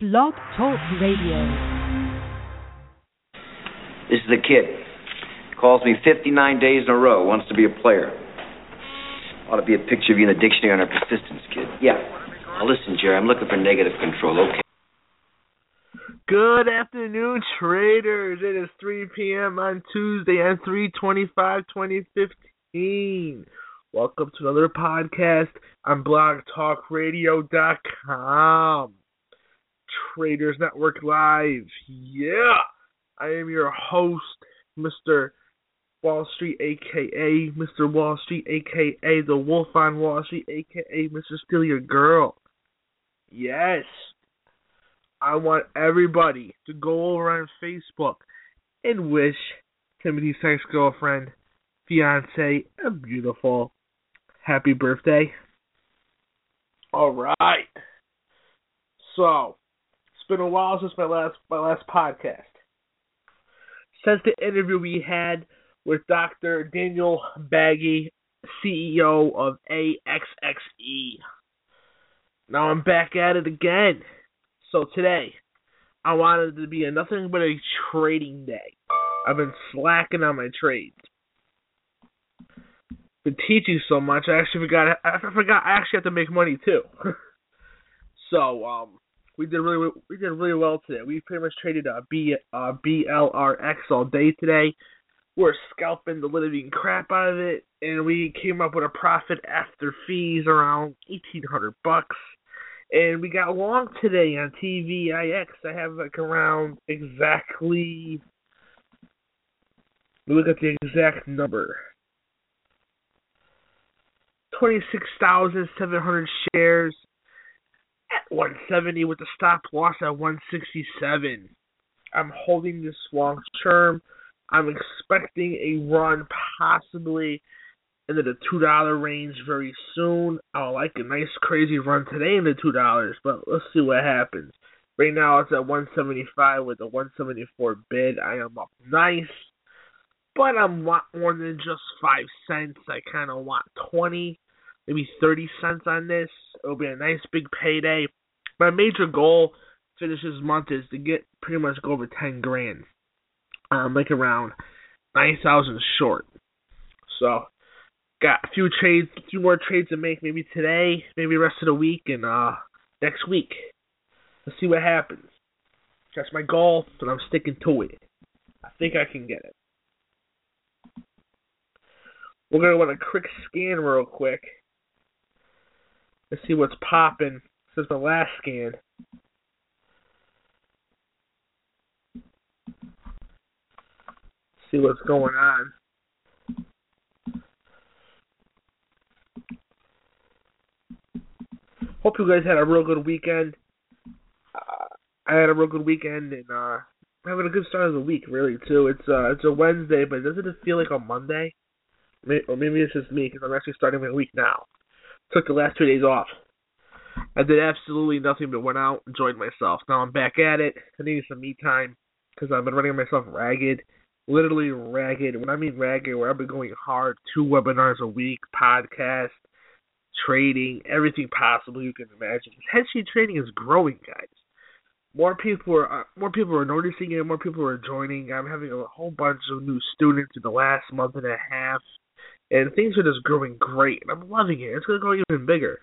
Blog Talk Radio. This is the kid. Calls me 59 days in a row, wants to be a player. Ought to be a picture of you in the dictionary on our persistence, kid. Yeah. Now listen, Jerry, I'm looking for negative control, okay? Good afternoon, traders. It is 3 p.m. on Tuesday on 3/25/2015. Welcome to another podcast on blogtalkradio.com. Traders Network Live. Yeah. I am your host, Mr. Wall Street, a.k.a. Mr. Wall Street, a.k.a. The Wolf on Wall Street, a.k.a. Mr. Steal Your Girl. Yes. I want everybody to go over on Facebook and wish Timothy's ex-girlfriend, fiance, a beautiful happy birthday. All right. So, it's been a while since my last podcast. Since the interview we had with Dr. Daniel Baggy, CEO of AXXE. Now I'm back at it again. So today, I wanted it to be nothing but a trading day. I've been slacking on my trades. Been teaching so much, I forgot I actually have to make money too. So, we did really well today. We pretty much traded BLRX all day today. We're scalping the living crap out of it, and we came up with a profit after fees around $1,800. And we got long today on TVIX. I have like around exactly. Look at the exact number. 26,700 shares at 170 with the stop loss at 167. I'm holding this long term. I'm expecting a run possibly into the $2 range very soon. I like a nice crazy run today in the $2, but let's see what happens. Right now it's at 175 with a 174 bid. I am up nice, but I'm want more than just 5 cents. I kind of want 20, maybe 30 cents on this. It'll be a nice big payday. My major goal to finish this month is to get pretty much go over 10 grand. Like around 9,000 short. So got a few more trades to make, maybe today, maybe the rest of the week, and next week. Let's see what happens. That's my goal, and I'm sticking to it. I think I can get it. We're going to want a quick scan real quick. Let's see what's popping since the last scan. See what's going on. Hope you guys had a real good weekend. I had a real good weekend, and having a good start of the week, really, too. It's a Wednesday, but doesn't it feel like a Monday? Or maybe it's just me, because I'm actually starting my week now. Took the last 2 days off. I did absolutely nothing but went out, enjoyed myself. Now I'm back at it. I needed some me time, because I've been running myself ragged. Literally ragged. When I mean ragged, where I've been going hard, 2 webinars a week, podcast, trading, everything possible you can imagine. Headshot trading is growing, guys. More people are noticing it. More people are joining. I'm having a whole bunch of new students in the last month and a half, and things are just growing great. And I'm loving it. It's gonna go even bigger.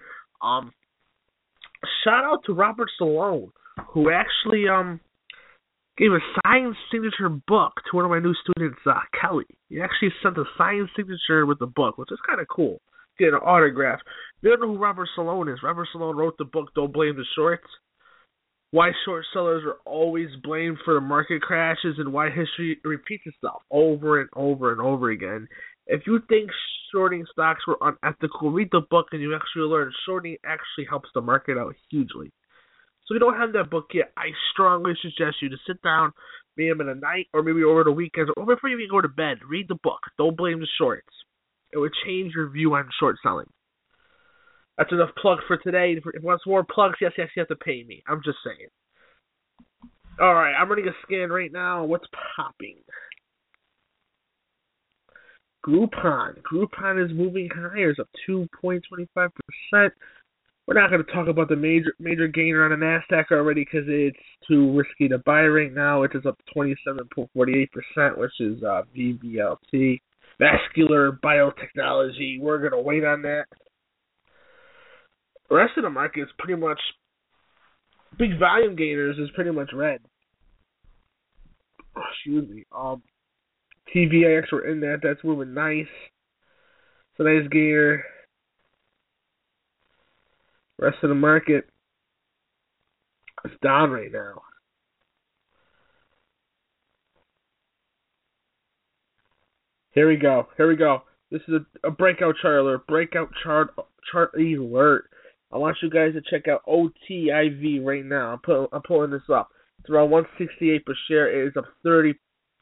Shout out to Robert Salone, who actually gave a signed signature book to one of my new students, Kelly. He actually sent a signed signature with the book, which is kind of cool. Get an autograph. You don't know who Robert Salone is. Robert Salone wrote the book, Don't Blame the Shorts. Why short sellers are always blamed for the market crashes and why history repeats itself over and over and over again. If you think shorting stocks were unethical, read the book and you actually learn shorting actually helps the market out hugely. So if you don't have that book yet, I strongly suggest you to sit down, maybe in the night or maybe over the weekends or before you even go to bed, read the book. Don't blame the shorts. It would change your view on short selling. That's enough plug for today. If you want some more plugs, yes, you have to pay me. I'm just saying. All right, I'm running a scan right now. What's popping? Groupon. Groupon is moving higher. It's up 2.25%. We're not going to talk about the major gainer on the Nasdaq already because it's too risky to buy right now. It is up 27.48%, which is VBLT, vascular biotechnology. We're going to wait on that. The rest of the market is pretty much big volume gainers is pretty much red. Oh, excuse me. TVIX, we're in that. That's moving nice. It's a nice gainer. Rest of the market is down right now. Here we go. This is a breakout chart alert. Breakout chart alert. I want you guys to check out OTIV right now. I'm pulling this up. It's around 168 per share. It is up 30%.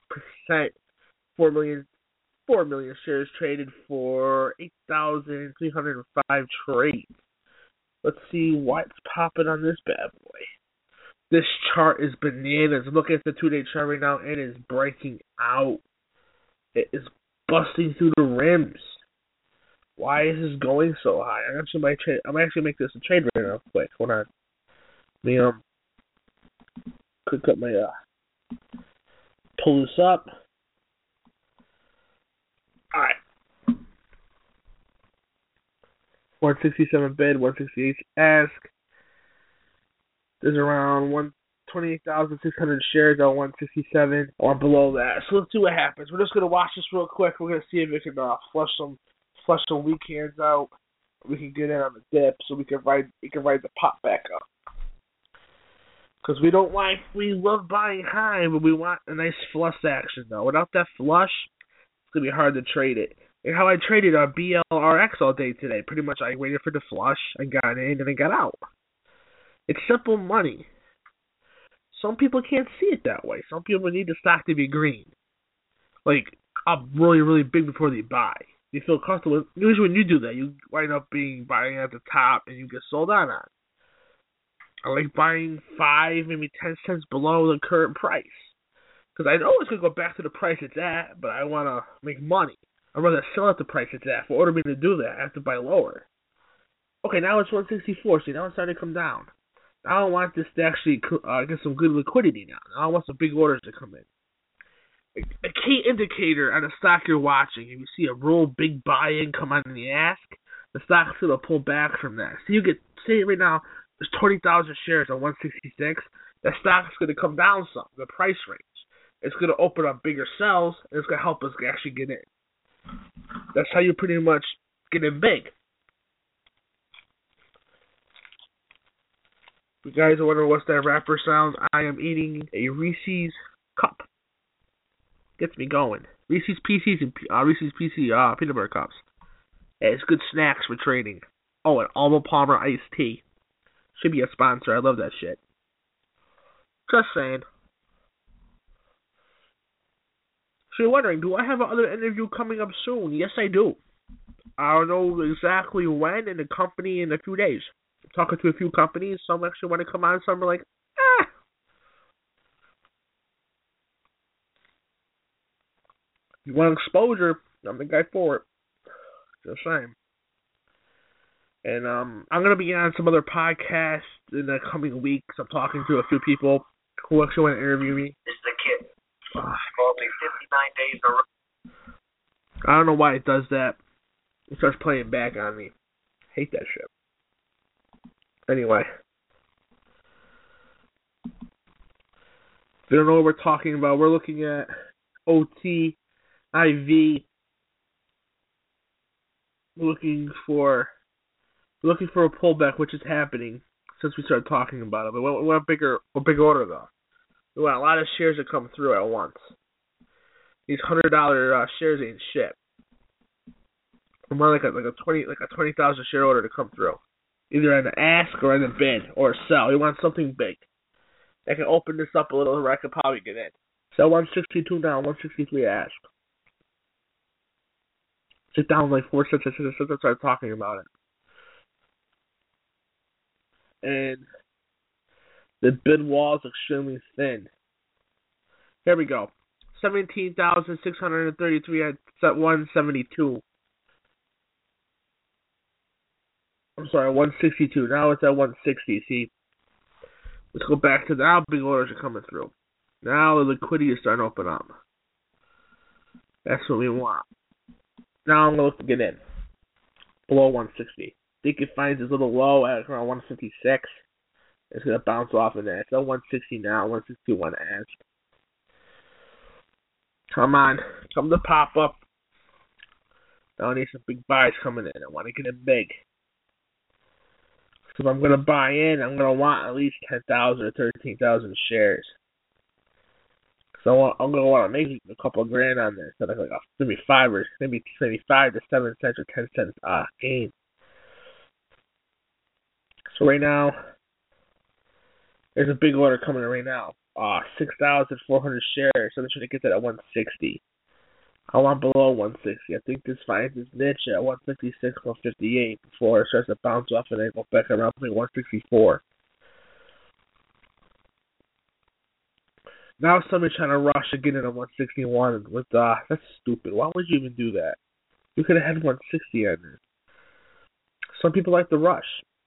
4 million shares traded for 8,305 trades. Let's see what's popping on this bad boy. This chart is bananas. Look at the 2-day chart right now. It is breaking out. It is busting through the rims. Why is this going so high? I'm actually make this a trade right now. Quick, hold on. Let me quick up my pull this up. All right. 167 bid, 168 ask. There's around 28,600 shares on 167 or below that. So let's see what happens. We're just gonna watch this real quick. We're gonna see if we can flush some weak hands out. We can get in on the dip, so we can ride the pop back up. Because we love buying high, but we want a nice flush action though. Without that flush, it's gonna be hard to trade it. And how I traded BLRX all day today. Pretty much I waited for the flush, I got in, and I got out. It's simple money. Some people can't see it that way. Some people need the stock to be green. Like, up really, really big before they buy. You feel comfortable. Usually when you do that, you wind up buying at the top and you get sold on. I like buying 5, maybe 10 cents below the current price. Because I know it's going to go back to the price it's at, but I want to make money. I'd rather sell at the price it's at. For order me to do that, I have to buy lower. Okay, now it's 164. See, now it's starting to come down. Now I want this to actually get some good liquidity now. Now I want some big orders to come in. A key indicator on the stock you're watching, if you see a real big buy-in come on in the ask, the stock's going to pull back from that. So you say right now, there's 20,000 shares on 166. That stock's going to come down some, the price range. It's going to open up bigger sells, and it's going to help us actually get in. That's how you pretty much get in big. If you guys are wondering what's that rapper sound, I am eating a Reese's cup. Gets me going. Reese's Pieces and Reese's Pieces peanut butter cups. Yeah, it's good snacks for trading. Oh, and Arnold Palmer iced tea. Should be a sponsor. I love that shit. Just saying. So you're wondering, do I have another interview coming up soon? Yes, I do. I don't know exactly when in the company in a few days. I'm talking to a few companies. Some actually want to come on. Some are like, You want exposure, I'm the guy for it. Just saying. And I'm going to be on some other podcasts in the coming weeks. I'm talking to a few people who actually want to interview me. This is a kid. He called me 59 days in a row. I don't know why it does that. It starts playing back on me. Hate that shit. Anyway. If you don't know what we're talking about, we're looking at OTIV. Looking for a pullback, which is happening since we started talking about it. But we want a big order though. We want a lot of shares to come through at once. These $100 shares ain't shit. We want like a 20,000 share order to come through, either on the ask or on the bid or sell. We want something big. I can open this up a little where I could probably get in. Sell 162 now, 163 ask. Sit down like 4 cents since I started talking about it. And the bid wall is extremely thin. Here we go. 17,633 at 172. I'm sorry, 162. Now it's at 160. See, let's go back to now. Big orders are coming through. Now the liquidity is starting to open up. That's what we want. Now I'm going to look to get in below 160. Think it finds this little low at around 156. It's going to bounce off of that. It's at 160 now, 161 as. Come on. Come to pop up. Now I need some big buys coming in. I want to get in big. So if I'm going to buy in, I'm going to want at least 10,000 or 13,000 shares. So I'm going to want to make a couple of grand on this. So like maybe 5 to 7 cents or 10 cents gain. So right now, there's a big order coming in right now. 6,400 shares. So this should get that at 160. I want below 160. I think this finds this niche at 156, 158 before it starts to bounce off and then go back around to 164. Now somebody's trying to rush to get in at 161 with that's stupid. Why would you even do that? You could have had 160 on there. Some people like to rush.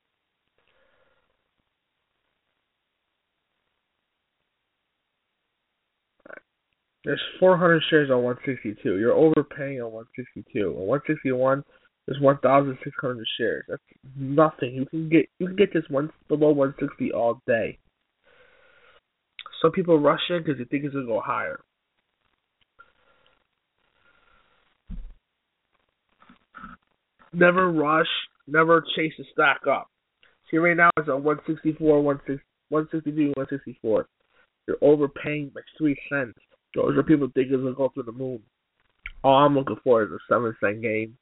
There's 400 shares on 162. You're overpaying on 162. On 161, there's 1,600 shares. That's nothing. You can get this one below 160 all day. Some people rush in because they think it's gonna go higher. Never rush. Never chase the stock up. See, right now it's at 164, 163, 164. You're overpaying by 3 cents. Those are people think it's going to go through the moon. All I'm looking for is a 7-cent gain.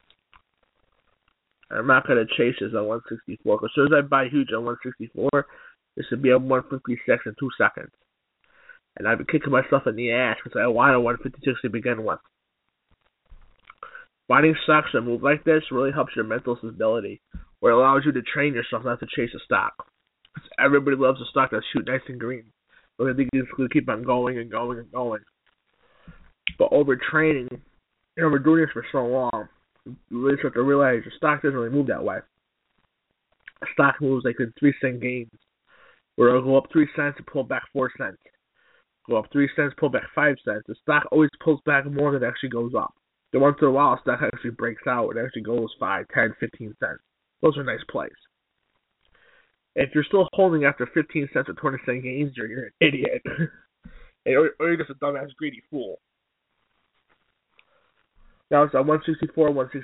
I'm not going to chase this at 164. Because as soon as I buy huge at 164, it should be at 156 in 2 seconds. And I've been kicking myself in the ass because I wanted 156 to begin with. Finding stocks that move like this really helps your mental stability, where it allows you to train yourself not to chase a stock. Because everybody loves a stock that's shoot nice and green. So they think it's going to keep on going and going and going. But overtraining, we're doing this for so long, you really start to realize your stock doesn't really move that way. A stock moves like in 3-cent gains, where it'll go up 3 cents and pull back 4 cents. Go up 3 cents, pull back 5 cents. The stock always pulls back more than it actually goes up. Then once in a while, a stock actually breaks out and actually goes 5, 10, 15 cents. Those are nice plays. If you're still holding after 15 cents or 20-cent gains, you're an idiot. or you're just a dumbass, greedy fool. Now it's at 164, 160.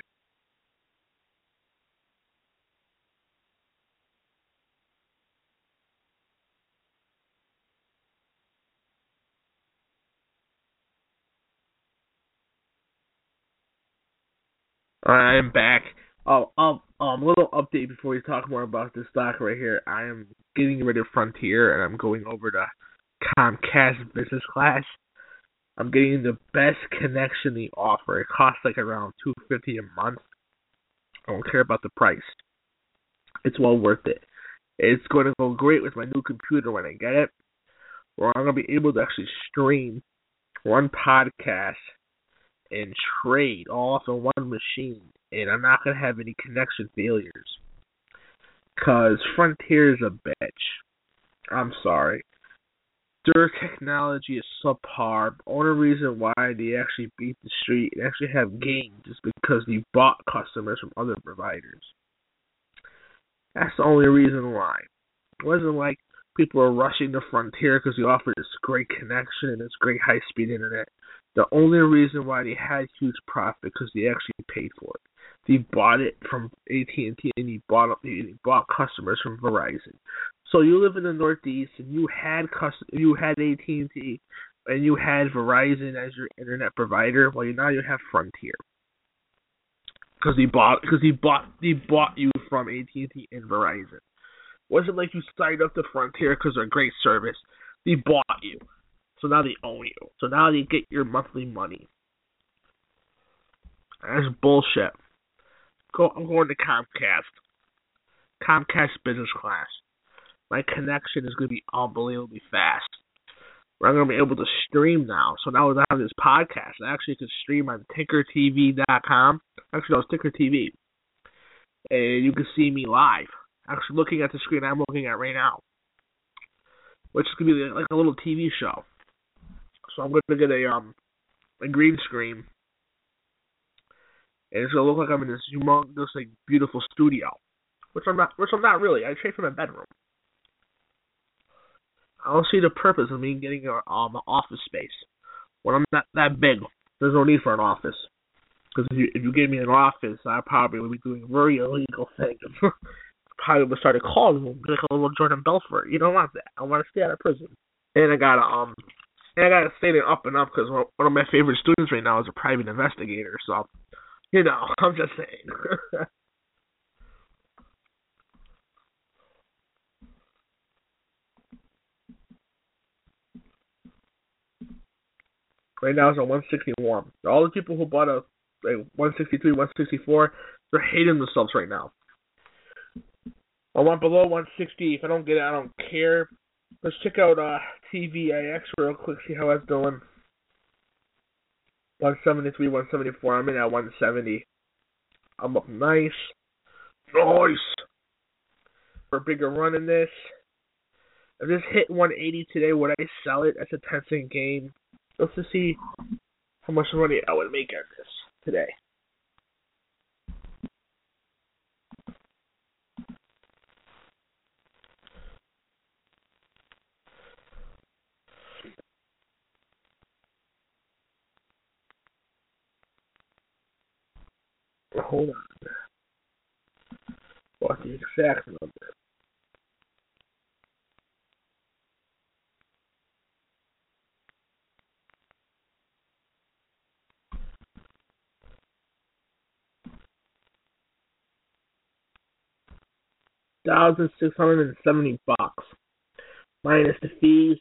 I'm back. A little update before we talk more about this stock right here. I am getting rid of Frontier and I'm going over to Comcast Business Class. I'm getting the best connection they offer. It costs like around $250 a month. I don't care about the price. It's well worth it. It's going to go great with my new computer when I get it, where I'm going to be able to actually stream, run podcasts, and trade all off of one machine. And I'm not going to have any connection failures. Because Frontier is a bitch. I'm sorry. Their technology is subpar. The only reason why they actually beat the street and actually have gains is because they bought customers from other providers. That's the only reason why. It wasn't like people were rushing to Frontier because they offered this great connection and this great high-speed internet. The only reason why they had huge profit because they actually paid for it. They bought it from AT&T and they bought customers from Verizon. So you live in the Northeast and you had AT&T and you had Verizon as your internet provider. Well, now you have Frontier because he bought you from AT&T and Verizon. It wasn't like you signed up to Frontier because they're a great service. They bought you, so now they own you. So now they get your monthly money. That's bullshit. I'm going to Comcast Business Class. My connection is going to be unbelievably fast. I'm going to be able to stream now. So now that I have this podcast, I actually can stream on TinkerTV.com. Actually, no, it's Tinker TV. and you can see me live. Actually, looking at the screen I'm looking at right now, which is gonna be like a little TV show. So I'm gonna get a green screen, and it's gonna look like I'm in this humongous, like, beautiful studio, which I'm not. Which I'm not really. I trade from my bedroom. I don't see the purpose of me getting an office space when I'm not that big. There's no need for an office. Because if you gave me an office, I probably would be doing a very illegal thing. Probably would start a call room, like a little Jordan Belfort. You don't want that. I want to stay out of prison. And I gotta stay there up and up because one of my favorite students right now is a private investigator. So, I'm just saying. Right now it's on 161. All the people who bought a 163, 164, they're hating themselves right now. I want below 160. If I don't get it, I don't care. Let's check out TVAX real quick, see how that's doing. 173, 174. I'm in at 170. I'm up nice. Nice! For a bigger run in this. If this hit 180 today, would I sell it? That's a 10-cent game. Let's just see how much money I would make on this today. Hold on. What the exact number? $1,670 minus the fees,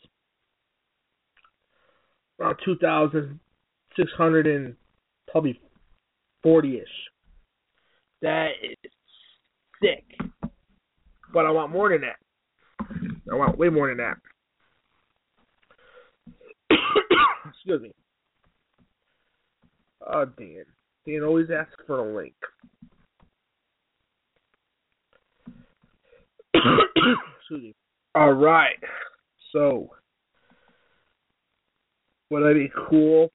around 2,600 and probably 40-ish. That is sick, but I want more than that. I want way more than that. Excuse me. Oh, Dan always asks for a link. Excuse me. All right. So, would that be cool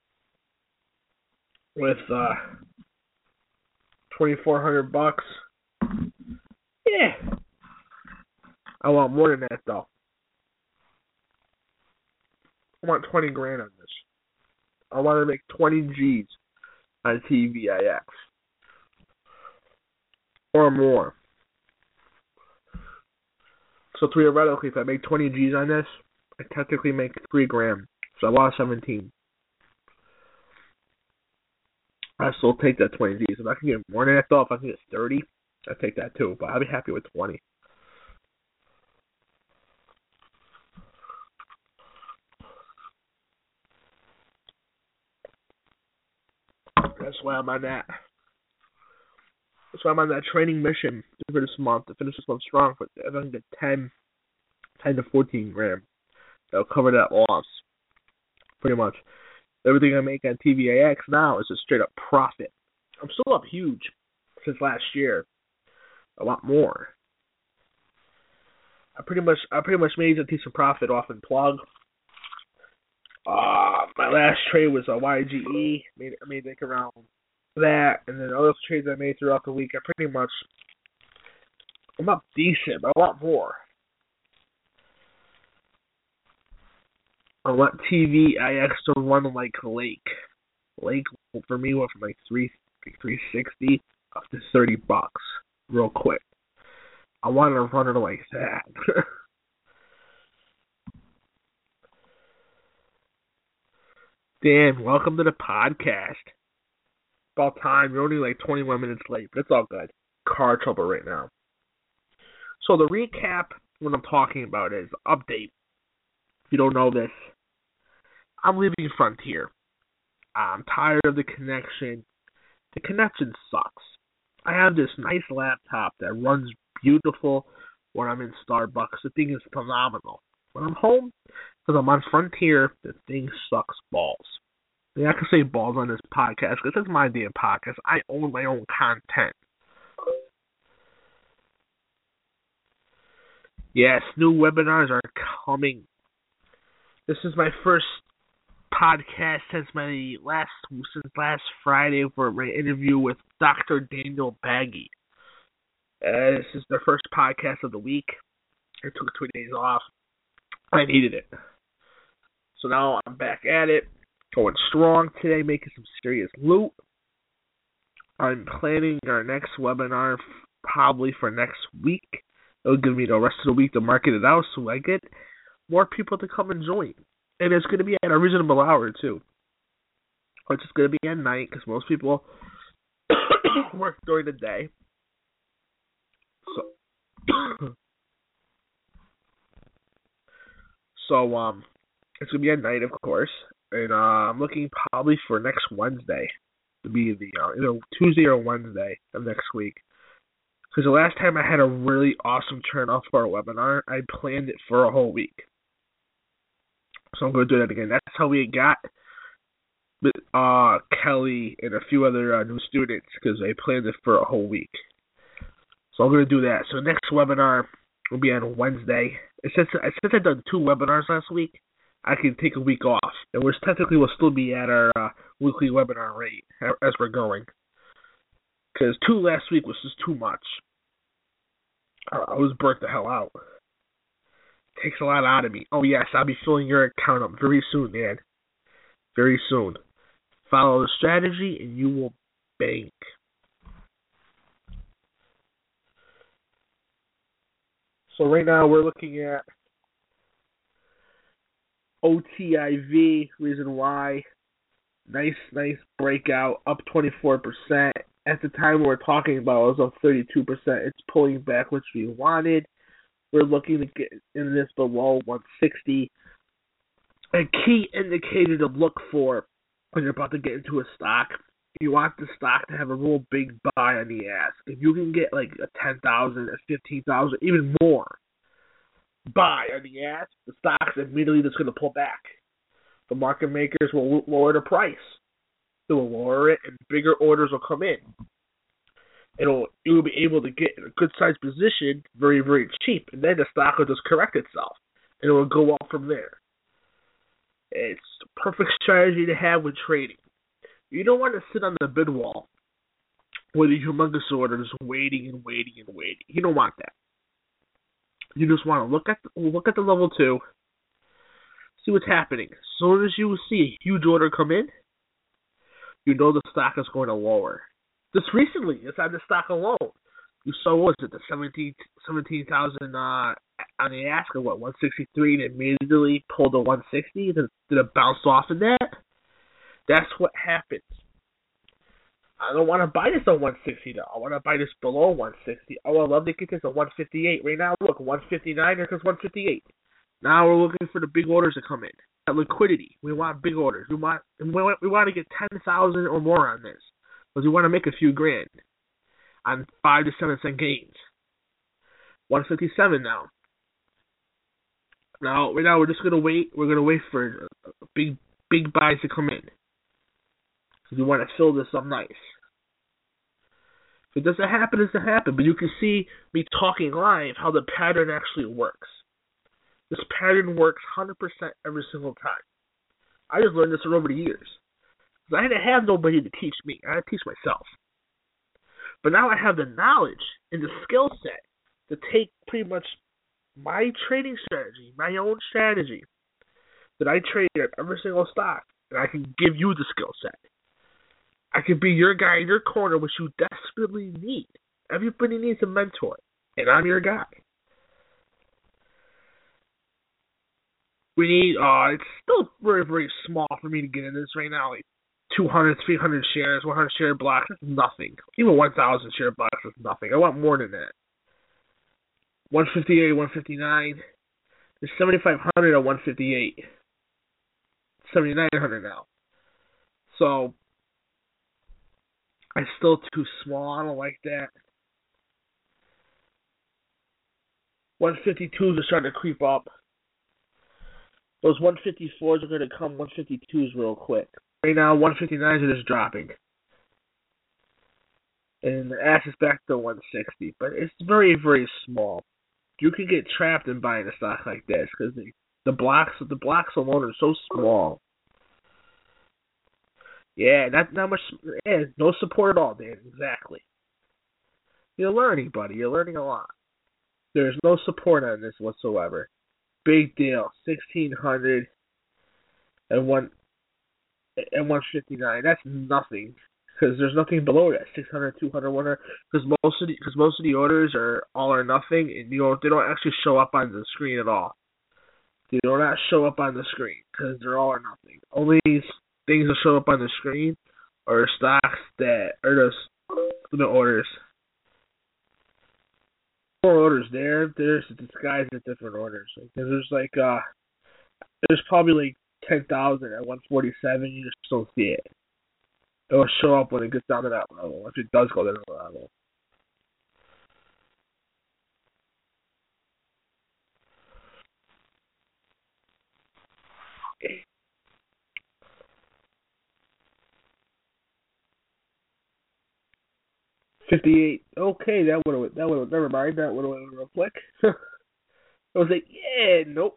with $2,400? Yeah. I want more than that though. I want 20 grand on this. I want to make 20 G's on TVIX or more. So theoretically, if I make 20 G's on this, I technically make 3 grand. So I lost 17. I still take that 20 G's. If I can get more than that though, if I can get 30, I'd take that too. But I'll be happy with 20. That's why I'm on that. That's why I'm on that training mission for this month to finish this month strong. But if I can get 10 to 14 grand, that'll cover that loss. Pretty much. Everything I make on TVAX now is a straight up profit. I'm still up huge since last year. A lot more. I pretty much made a decent profit off in plug. My last trade was a YGE. I made like around that, and then other trades I made throughout the week. I'm up decent, but I want more. I want TVIX to run like Lake. Lake for me went from like 360 up to $30 real quick. I want to run it like that. Dan, welcome to the podcast. About time. You're only like 21 minutes late, but it's all good. Car trouble right now. So the recap, what I'm talking about is update. If you don't know this, I'm leaving Frontier. I'm tired of the connection. The connection sucks. I have this nice laptop that runs beautiful when I'm in Starbucks. The thing is phenomenal. When I'm home, because I'm on Frontier, the thing sucks balls. Yeah, I can say balls on this podcast because it's my damn podcast. I own my own content. Yes, new webinars are coming. This is my first podcast since last Friday for my interview with Dr. Daniel Baggy. This is the first podcast of the week. I took 2 days off. I needed it. So now I'm back at it, going strong today, making some serious loot. I'm planning our next webinar probably for next week. It'll give me the rest of the week to market it out so I get more people to come and join. And it's going to be at a reasonable hour, too. It's just going to be at night because most people work during the day. So it's going to be at night, of course. And I'm looking probably for next Wednesday to be the either Tuesday or Wednesday of next week. Because the last time I had a really awesome turnout for a webinar, I planned it for a whole week. So I'm going to do that again. That's how we got Kelly and a few other new students, because I planned it for a whole week. So I'm going to do that. So the next webinar will be on Wednesday. Since I've done 2 webinars last week, I can take a week off. And we'll still be at our weekly webinar rate as we're going. Because 2 last week was just too much. I was burnt the hell out. Takes a lot out of me. Oh, yes, I'll be filling your account up very soon, man. Very soon. Follow the strategy, and you will bank. So right now we're looking at OTIV, reason why. Nice breakout, up 24%. At the time we were talking about, it was up 32%. It's pulling back, which we wanted. We're looking to get in this below 160. A key indicator to look for when you're about to get into a stock, you want the stock to have a real big buy on the ass. If you can get like a 10,000, a 15,000, even more buy on the ass, the stock's immediately just going to pull back. The market makers will lower the price. They will lower it, and bigger orders will come in. You will be able to get in a good-sized position very, very cheap, and then the stock will just correct itself, and it will go up from there. It's the perfect strategy to have with trading. You don't want to sit on the bid wall with a humongous order just waiting and waiting and waiting. You don't want that. You just want to look at the level 2, see what's happening. As soon as you see a huge order come in, you know the stock is going to lower. Just recently, inside the stock alone, you saw, what was it, the 17,000 on the ask of 163, and immediately pulled to 160, then did it bounce off of that? That's what happens. I don't want to buy this at 160 though. I want to buy this below 160. I would love to get this at 158. Right now, look, 159, here comes 158. Now we're looking for the big orders to come in. That liquidity. We want big orders. We want to get 10,000 or more on this, because we want to make a few grand on 5 to 7 cent gains. 157 now. Right now we're just gonna wait. We're gonna wait for big buys to come in, because we want to fill this up nice. If it doesn't happen, it doesn't happen. But you can see me talking live how the pattern actually works. This pattern works 100% every single time. I just learned this over the years. I didn't have nobody to teach me. I had to teach myself. But now I have the knowledge and the skill set to take pretty much my trading strategy, my own strategy, that I trade at every single stock, and I can give you the skill set. I can be your guy in your corner, which you desperately need. Everybody needs a mentor, and I'm your guy. We need, it's still very, very small for me to get in this right now, like 200, 300 shares, 100 share blocks, that's nothing. Even 1,000 share blocks is nothing. I want more than that. 158, 159. There's 7,500 at 158. 7,900 now. So, I'm still too small. I don't like that. 152s are starting to creep up. Those 154s are going to come 152s real quick. Right now, 159s are just dropping. And the ass is back to 160. But it's very, very small. you could get trapped in buying a stock like this because the blocks alone are so small. Yeah, not much. Yeah, no support at all, Dan. Exactly. You're learning, buddy. You're learning a lot. There's no support on this whatsoever. Big deal. 1,600 and 159. That's nothing because there's nothing below that. 600, 200, 100. Because most of the orders are all or nothing, and they don't actually show up on the screen at all. They do not show up on the screen because they're all or nothing. Only things that show up on the screen are stocks that are the orders. More orders there. There's disguised as different orders. There's probably like 10,000 at 147. You just don't see it. It'll show up when it gets down to that level. If it does go down to that level. Okay. 58. Okay, that would have never mind. That would have went real quick. I was like, yeah, nope.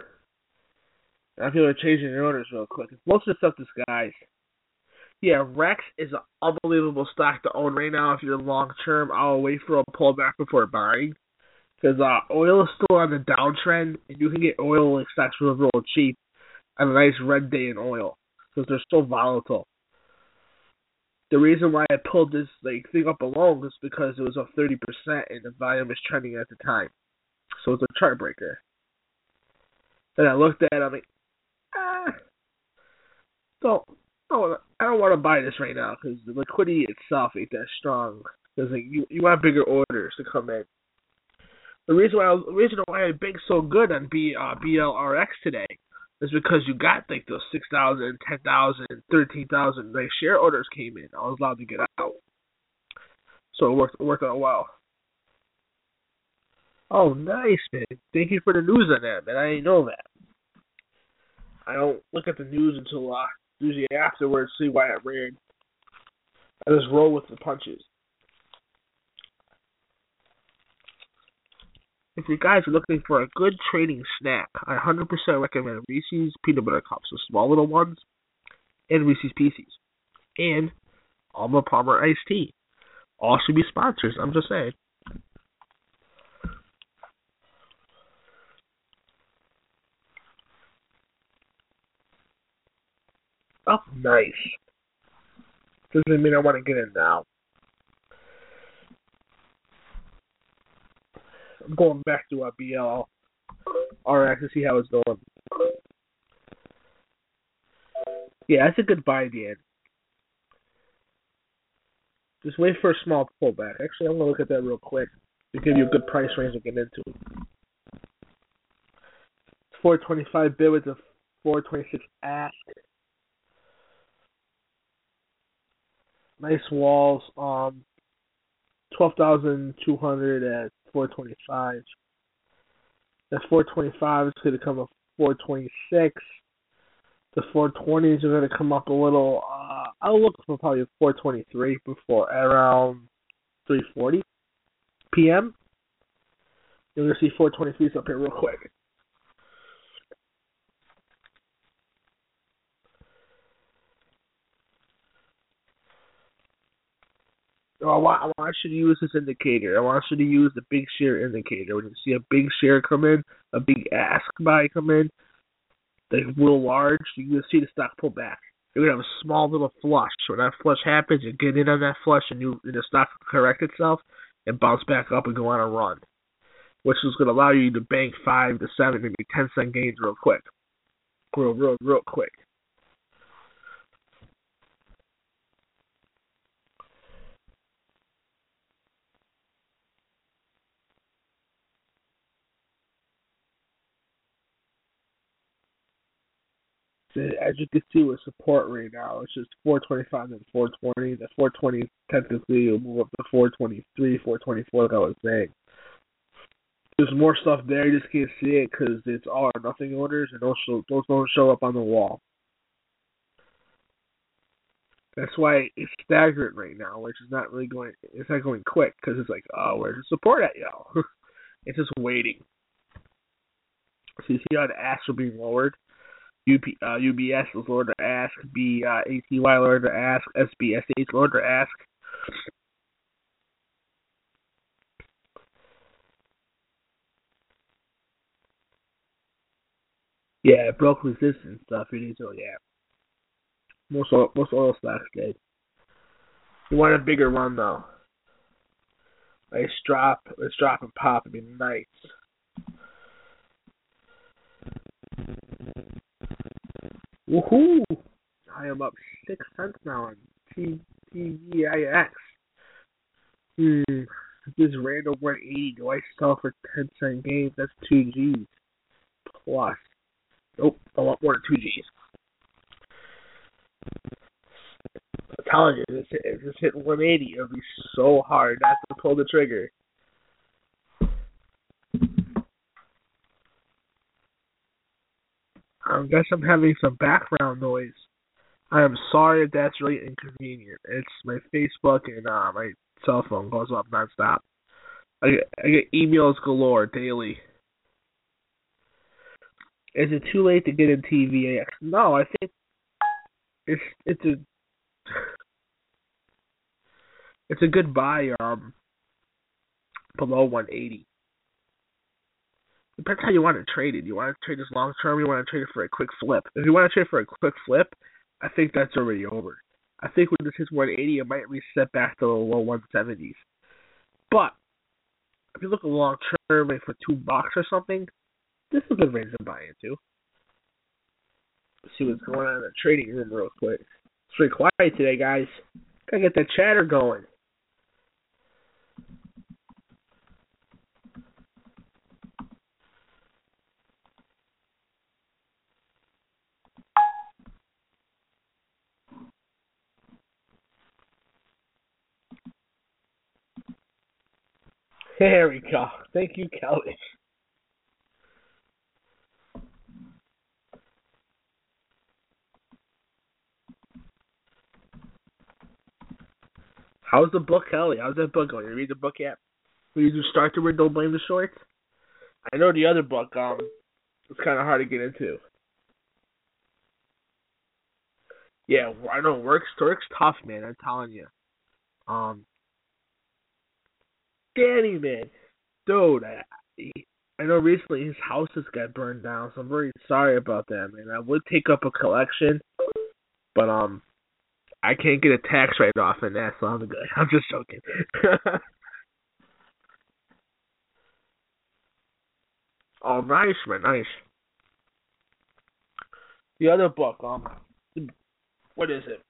I feel like changing your orders real quick. Most of the stuff disguised. Yeah, Rex is an unbelievable stock to own right now if you're long term. I'll wait for a pullback before buying because oil is still on the downtrend, and you can get oil like stocks real cheap on a nice red day in oil because they're so volatile. The reason why I pulled this thing up alone is because it was up 30% and the volume is trending at the time, so it's a chart breaker. Then I looked at it, I'm like, don't. Oh, I don't want to buy this right now because the liquidity itself ain't that strong. Because you want bigger orders to come in. The reason why I banked so good on BLRX today is because you got like those 6,000, 10,000, 13,000 share orders came in. I was allowed to get out, so it worked out well. Oh, nice, man! Thank you for the news on that, man. I didn't know that. I don't look at the news until usually afterwards, see why it ran. I just roll with the punches. If you guys are looking for a good trading snack, I 100% recommend Reese's Peanut Butter Cups, the small little ones, and Reese's Pieces, and Arnold Palmer Iced Tea. All should be sponsors, I'm just saying. Oh, nice. Doesn't mean I want to get in now. I'm going back to BLRX to see how it's going. Yeah, that's a good buy, Dan. Just wait for a small pullback. Actually, I'm going to look at that real quick to give you a good price range to get into. It's 425 bid with a 426 ask. Nice walls. 12,200 at 425. That 425 is going to come up 426. The 420s are going to come up a little. I'll look for probably 423 before around 3:40 p.m. You're going to see 423s up here real quick. So I want you to use this indicator. I want you to use the big share indicator. When you see a big share come in, a big ask buy come in, like real large, you're going to see the stock pull back. You're going to have a small little flush. When that flush happens, you get in on that flush and the stock will correct itself and bounce back up and go on a run, which is going to allow you to bank 5 to 7, maybe 10-cent gains real quick. Real quick. As you can see with support right now, it's just 425 and 420. The 420 technically will move up to 423, 424, like I was saying. There's more stuff there, you just can't see it because it's all or nothing orders, and those don't show up on the wall. That's why it's stagnant right now, which is not really going. It's not going quick because it's like, oh, where's the support at, y'all? It's just waiting. So you see how the asks are being lowered? UBS is lowered to ask. ATY lowered to ask. SBSH lowered to ask. Yeah, it broke resistance stuff. It is, yeah. Most oil stocks did. You want a bigger run though. Let's drop and pop. It'd be nice. Woohoo! I am up 6 cents now on TVIX. This random 180. Do I sell for 10-cent gains? That's 2 G's plus. Nope, I want more than 2 G's. I'm telling you, if it's hitting 180, it'll be so hard not to pull the trigger. I guess I'm having some background noise. I am sorry if that's really inconvenient. It's my Facebook and my cell phone goes off nonstop. I get emails galore daily. Is it too late to get in TVAX? No, I think it's a good buy below 180. Depends how you want to trade it. You want to trade this long term, you want to trade it for a quick flip. If you want to trade for a quick flip, I think that's already over. I think when this hits 180, it might reset back to the low 170s. But if you look at long term, like for $2 or something, this is a good range to buy into. Let's see what's going on in the trading room real quick. It's pretty quiet today, guys. Gotta get that chatter going. There we go. Thank you, Kelly. How's the book, Kelly? How's that book going? You read the book yet? Will you just start the word Don't Blame the Shorts? I know the other book, it's kind of hard to get into. Yeah, I know work's tough, man. I'm telling you. Danny, man, dude, I know recently his house has got burned down, so I'm very sorry about that, man. I would take up a collection, but I can't get a tax write-off in that, so I'm good. I'm just joking. Oh, nice, man, nice. The other book, what is it?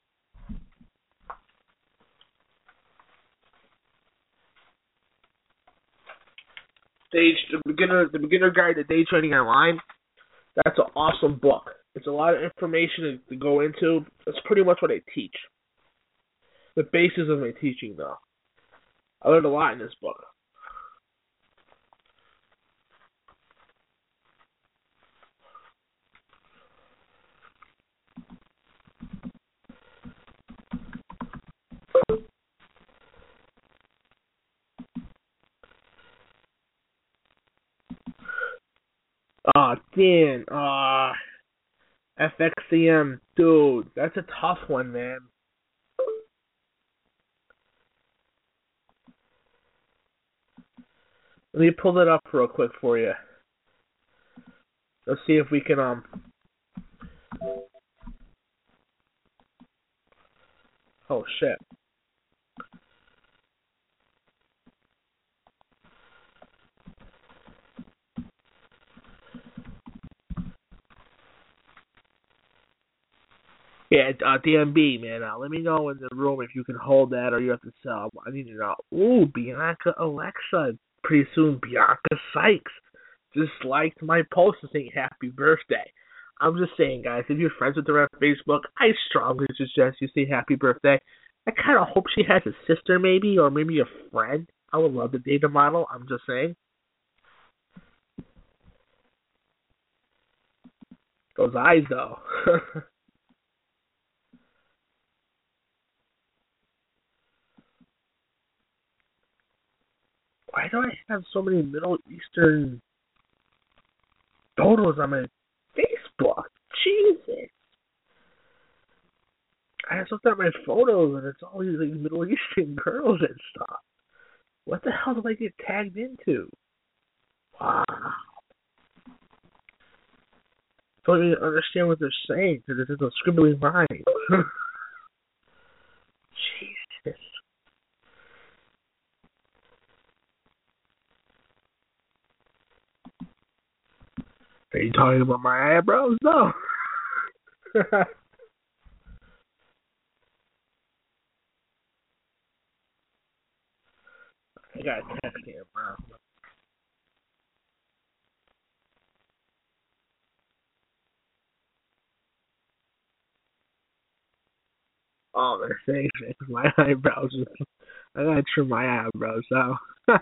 The beginner guide to day trading online. That's an awesome book. It's a lot of information to go into. That's pretty much what I teach. The basis of my teaching, though. I learned a lot in this book. Dan. FXCM. Dude, that's a tough one, man. Let me pull that up real quick for you. Let's see if we can, oh, shit. Yeah, DMB, man. Let me know in the room if you can hold that or you have to sell. I need to know. Ooh, Bianca Alexa. Pretty soon, Bianca Sykes just liked my post saying happy birthday. I'm just saying, guys, if you're friends with her on Facebook, I strongly suggest you say happy birthday. I kind of hope she has a sister, maybe, or maybe a friend. I would love to date a model. I'm just saying. Those eyes, though. Why do I have so many Middle Eastern photos on my Facebook? Jesus. I just looked at my photos and it's all these like Middle Eastern girls and stuff. What the hell did I get tagged into? Wow. Don't even understand what they're saying because it's a scribbling line. Jesus. Are you talking about my eyebrows? No. I gotta text him, bro. Oh, they're saying my eyebrows. I gotta trim my eyebrows out.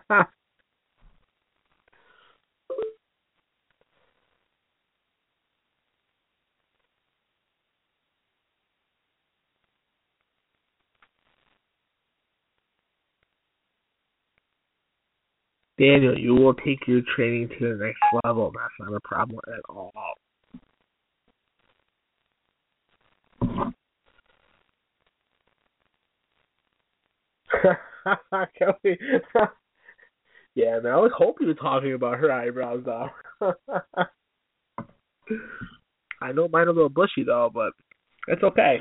Daniel, you will take your training to the next level. That's not a problem at all. Kelly. Yeah, man, I was hoping you were talking about her eyebrows, though. I know mine are a little bushy, though, but it's okay.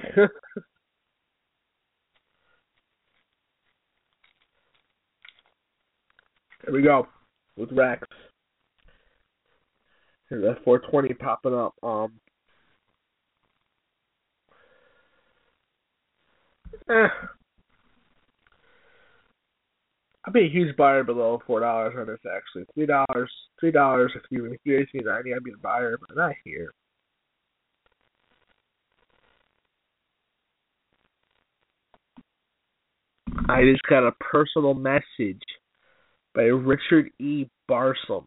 Here we go with Rex. Here's that 420 popping up. I'll be a huge buyer below $4 on this. Actually, $3. If you raise me 90, I'd be a buyer, but not here. I just got a personal message by Richard E. Barsom.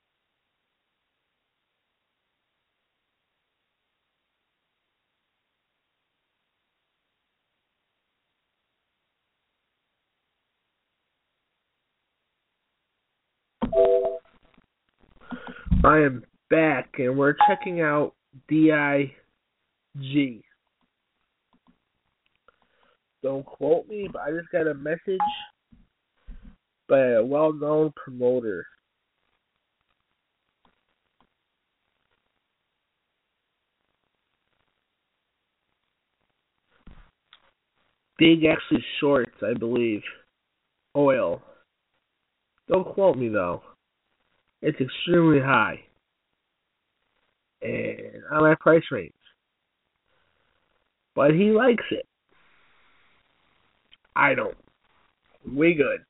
I am back, and we're checking out DIG. Don't quote me, but I just got a message by a well-known promoter. Big actually shorts, I believe. Oil. Don't quote me, though. It's extremely high. And on my price range. But he likes it. I don't. We good.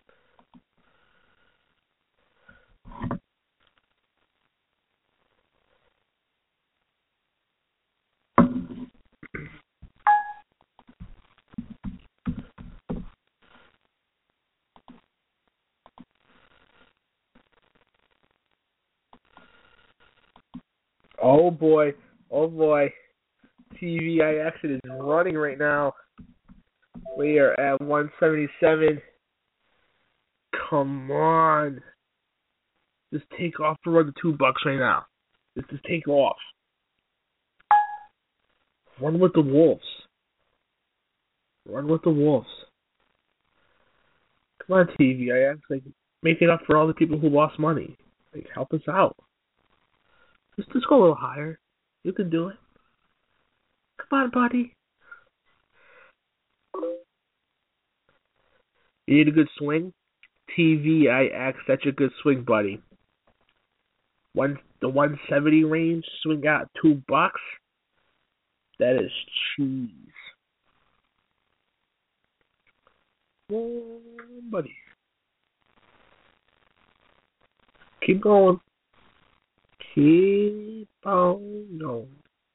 Oh boy. Oh boy. TVI Action is running right now. We are at 177. Come on. Just take off for the $2 right now. Just take off. Run with the Wolves. Run with the Wolves. Come on, TVI. Like, make it up for all the people who lost money. Like, help us out. Just go a little higher. You can do it. Come on, buddy. You need a good swing? TVIX, that's a good swing, buddy. The 170 range, swing out $2. That is cheese. Oh, buddy. Keep going. Keep on going.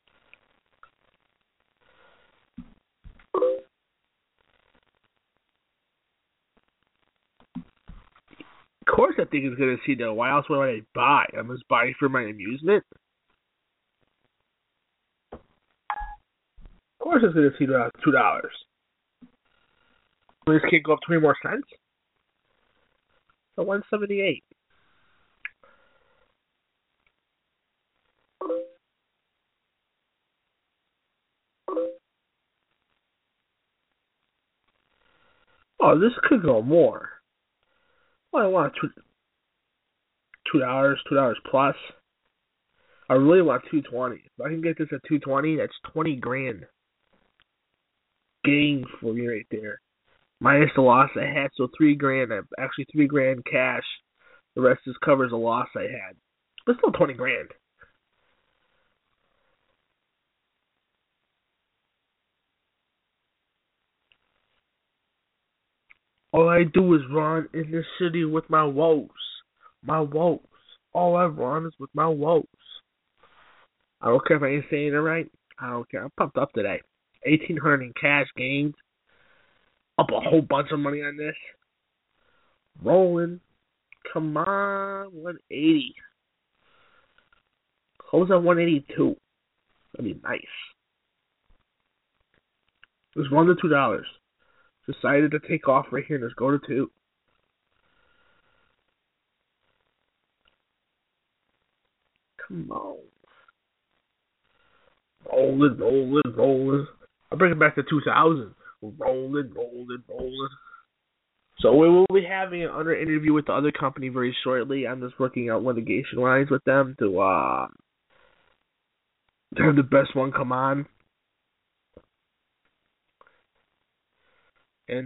Of course I think it's going to see that. Why else would I buy? I'm just buying for my amusement. Of course it's going to see $2. This can't go up 20 more cents. to 178. Oh, this could go more. Well, I want $2, $2 plus. I really want 220. If I can get this at 220, that's 20 grand gain for me right there. Minus the loss I had, so 3 grand. Actually, 3 grand cash. The rest just covers the loss I had. But still 20 grand. All I do is run in this city with my woes. My woes. All I run is with my woes. I don't care if I ain't saying it right. I don't care. I'm pumped up today. 1,800 in cash gains. Up a whole bunch of money on this. Rolling. Come on. 180. Close at 182. That'd be nice. Just run to $2. Decided to take off right here and just go to 2. Come on. Rolling. I'll bring it back to 2,000. Rolling. So we will be having another interview with the other company very shortly. I'm just working out litigation lines with them to have the best one come on. And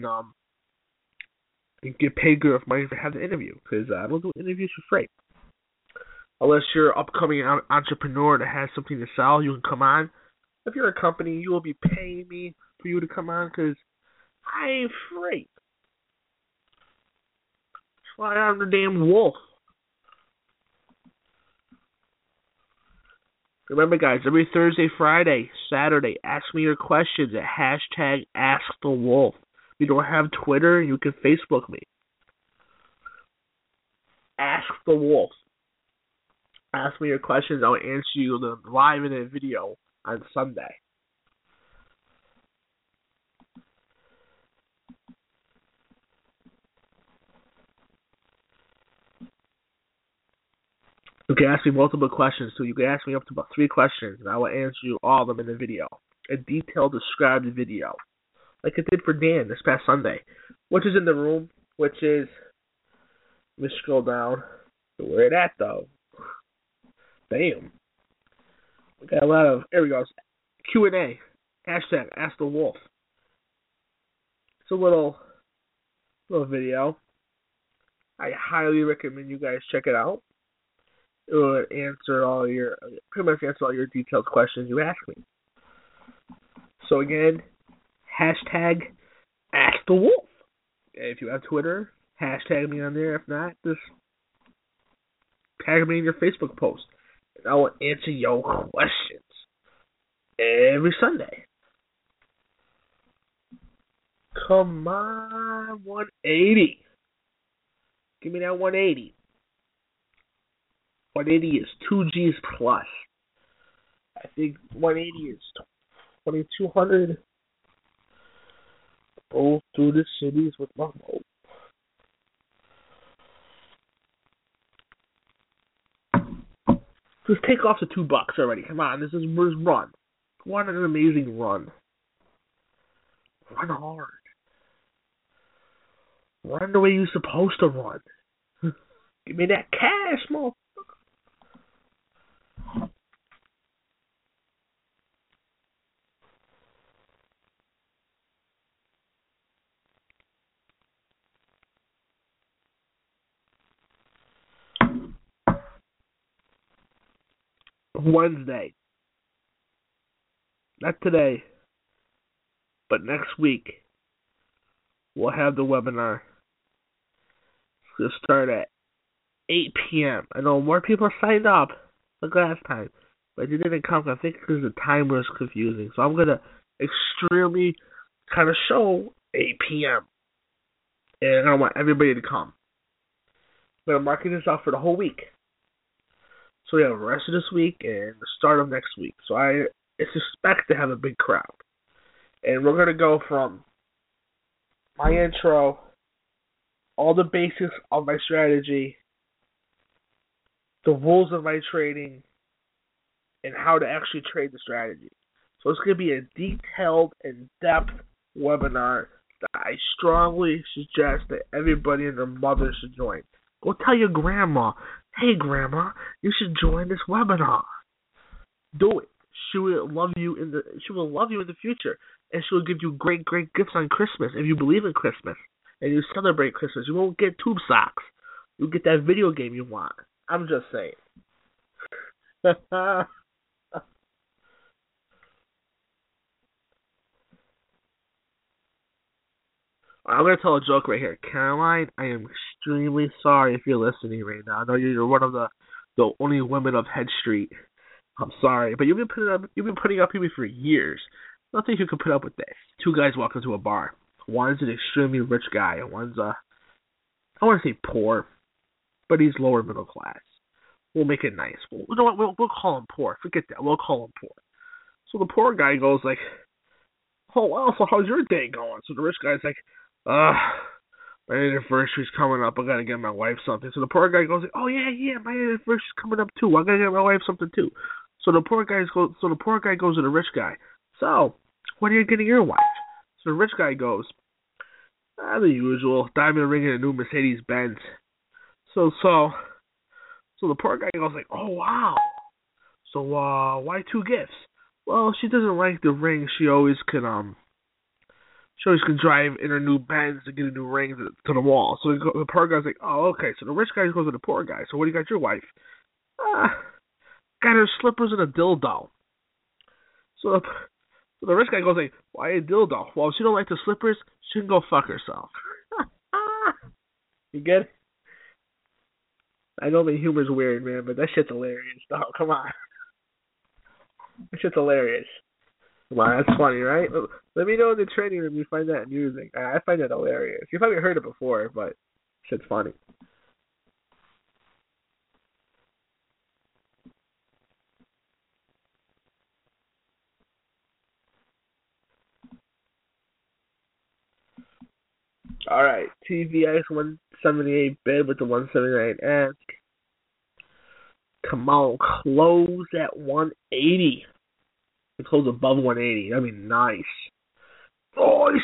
get paid good money to have the interview, because I don't do interviews for free. Unless you're an upcoming entrepreneur that has something to sell, you can come on. If you're a company, you will be paying me for you to come on, because I ain't free. That's why I'm the damn wolf. Remember, guys, every Thursday, Friday, Saturday, ask me your questions at #AskTheWolf. If you don't have Twitter, you can Facebook me. Ask the Wolf. Ask me your questions. I'll answer you live in a video on Sunday. You can ask me multiple questions, so you can ask me up to about 3 questions, and I will answer you all of them in the video. A detailed, described video. Like I did for Dan this past Sunday, which is in the room, which is, let me scroll down to where it at, though. Damn. We got a lot of, here we go, Q&A, #AskTheWolf. It's a little video. I highly recommend you guys check it out. It will pretty much answer all your detailed questions you ask me. So again, #AskTheWolf. If you have Twitter, hashtag me on there. If not, just tag me in your Facebook post, and I will answer your questions every Sunday. Come on, 180. Give me that 180. 180 is 2Gs plus. I think 180 is 2,200. Go through the cities with my boat. Just take off the $2 already. Come on, this is run. What an amazing run. Run hard. Run the way you're supposed to run. Give me that cash, motherfucker. Wednesday. Not today, but next week, we'll have the webinar. It's going to start at 8 p.m. I know more people signed up like last time, but it didn't come. I think because the time was confusing. So I'm going to extremely kind of show 8 p.m. And I want everybody to come. I'm going to market this out for the whole week. So we have the rest of this week and the start of next week. So I expect to have a big crowd. And we're going to go from my intro all the basics of my strategy, the rules of my trading, and how to actually trade the strategy. So it's going to be a detailed, in-depth webinar that I strongly suggest that everybody and their mother should join. Go tell your grandma, hey grandma, you should join this webinar. Do it. She will love you in the future, and she will give you great gifts on Christmas if you believe in Christmas and you celebrate Christmas. You won't get tube socks. You'll get that video game you want. I'm just saying. I'm going to tell a joke right here. Caroline, I am extremely sorry if you're listening right now. I know you're one of the only women of Head Street. I'm sorry, but you've been putting up with me for years. I don't think you can put up with this. Two guys walk into a bar. One's an extremely rich guy, and one's I want to say poor, but he's lower middle class. We'll make it nice. You know what? We'll call him poor. Forget that. We'll call him poor. So the poor guy goes like, "Oh wow, so how's your day going?" So the rich guy's like, my anniversary's coming up. I gotta get my wife something. So the poor guy goes, "Oh yeah, my anniversary's coming up too. I gotta get my wife something too." So the poor guy goes to the rich guy. "So, what are you getting your wife?" So the rich guy goes, the usual, diamond ring and a new Mercedes Benz. So the poor guy goes like, "Oh wow. So why two gifts?" "Well, she doesn't like the ring. She always can drive in her new Benz to get a new ring to the wall." So the poor guy's like, "Oh, okay." So the rich guy goes to the poor guy. "So what do you got your wife?" "Got her slippers and a dildo." So the rich guy goes like, "Why a dildo?" "Well, if she don't like the slippers, she can go fuck herself." You get it? I know the humor's weird, man, but that shit's hilarious. Oh, come on. That shit's hilarious. Come on, that's funny, right? Let me know in the training room you find that amusing. I find that hilarious. You've probably heard it before, but shit's funny. Alright, TVX 178 bid with the 179 ask. Come on, close at 180. Close above 180. That'd be nice. Nice!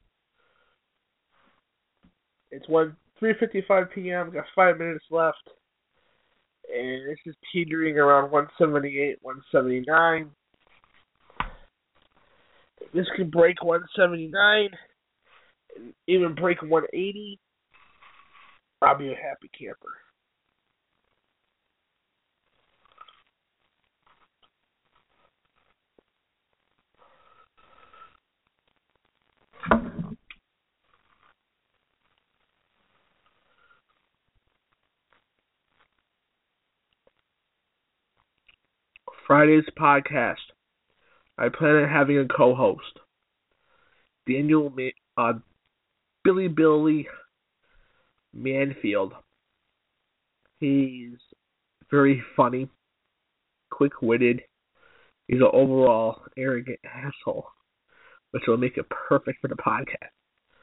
It's 3:55 p.m. Got 5 minutes left. And this is teetering around 178, 179. This could break 179 and even break 180. I'll be a happy camper. Friday's podcast. I plan on having a co-host. Billy Manfield. He's very funny, quick-witted. He's an overall arrogant asshole, which will make it perfect for the podcast.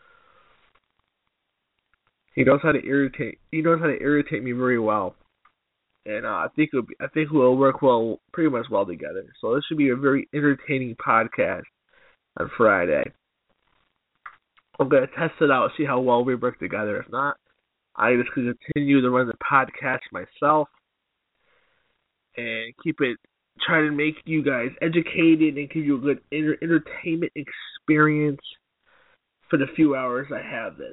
He knows how to irritate me very well, and I think we'll work pretty much well together. So this should be a very entertaining podcast on Friday. I'm gonna test it out, see how well we work together. If not, I just can continue to run the podcast myself and try to make you guys educated and give you a good entertainment experience for the few hours I have this.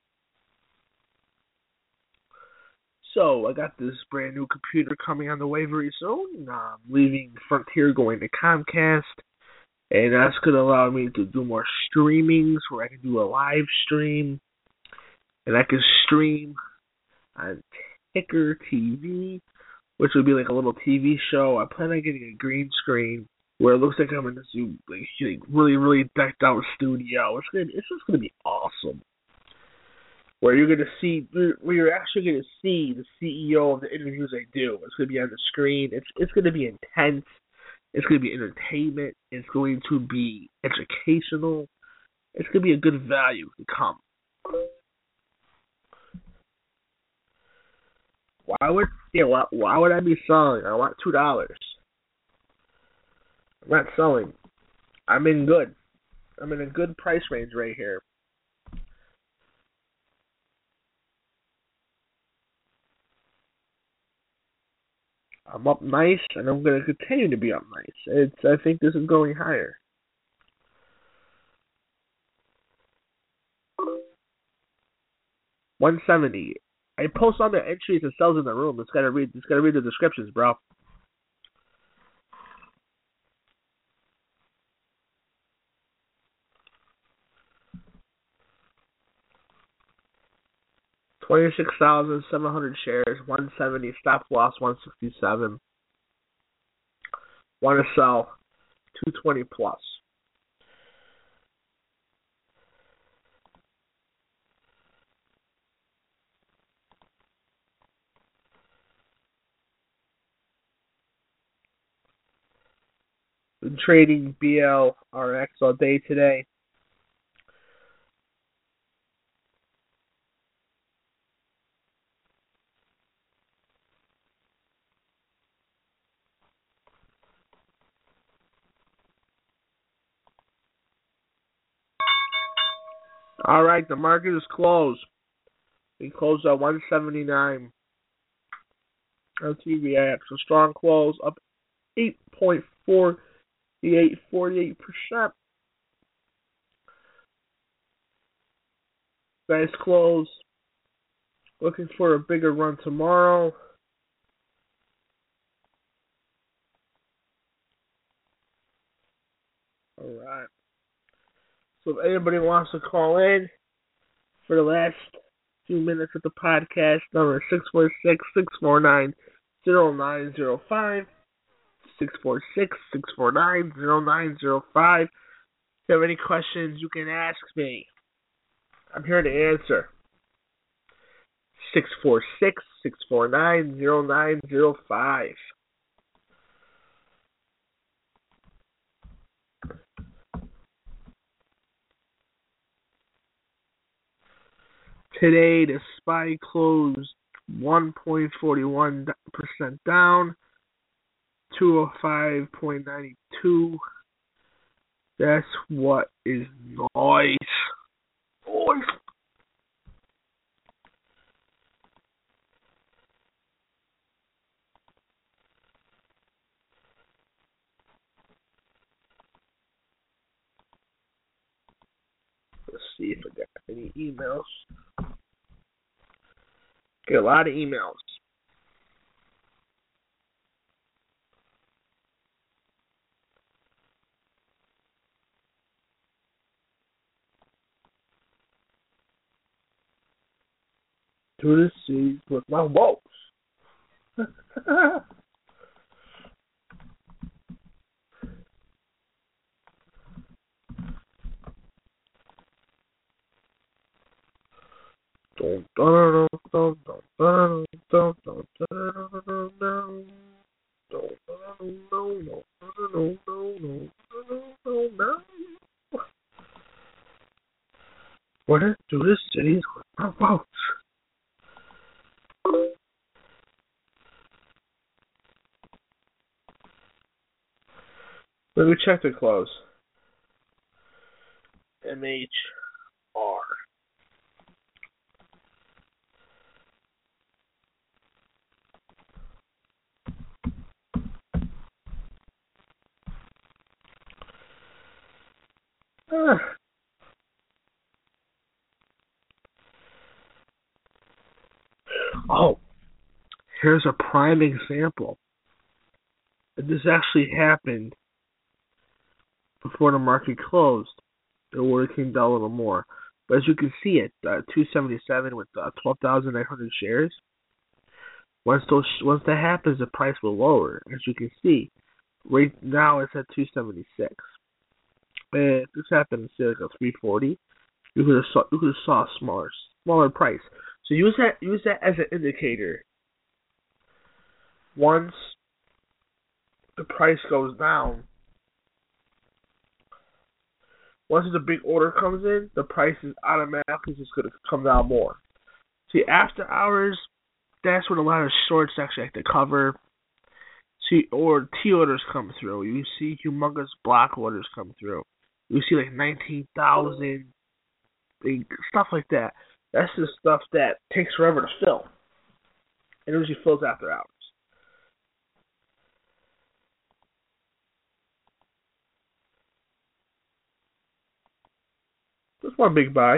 So, I got this brand new computer coming on the way very soon. I'm leaving Frontier, going to Comcast, and that's going to allow me to do more streamings where I can do a live stream, and I can stream on Ticker TV, which would be like a little TV show. I plan on getting a green screen where it looks like I'm in this really, really decked out studio. It's just going to be awesome. Where you're actually going to see the CEO of the interviews I do. It's going to be on the screen. It's going to be intense. It's going to be entertainment. It's going to be educational. It's going to be a good value to come. Why would I be selling? I want $2. I'm not selling. I'm in a good price range right here. I'm up nice, and I'm going to continue to be up nice. I think this is going higher. $170. I post on the entries and sells in the room. It's gotta read the descriptions, bro. $26,700 shares, 170, stop loss 167. Want to sell 220 plus. Been trading BLRX all day today. All right, the market is closed. We closed at 179. LTVX, a strong close, up 8.48, 48%. Nice close. Looking for a bigger run tomorrow. All right. So if anybody wants to call in for the last few minutes of the podcast, number is 646-649-0905. 646-649-0905. If you have any questions, you can ask me. I'm here to answer. 646-649-0905. Today, the SPY closed 1.41% down, 205.92. That's what is nice. Let's see if I got any emails. Get a lot of emails. To the seas with my woes. What do the cities with my votes? Let me check the close. MHR. Oh, here's a prime example. This actually happened before the market closed. The order came down a little more. But as you can see, at 277 with 12,900 shares, once that happens, the price will lower. As you can see, right now it's at 276. And if this happened, say like a 340, you could have saw a smaller price. So use that as an indicator. Once the price goes down, once the big order comes in, the price is automatically just going to come down more. See, after hours, That's when a lot of shorts actually like to cover. See, or T orders come through. You see humongous block orders come through. You see like 19,000, stuff like that. That's the stuff that takes forever to fill. It usually fills after hours. Just one big buy.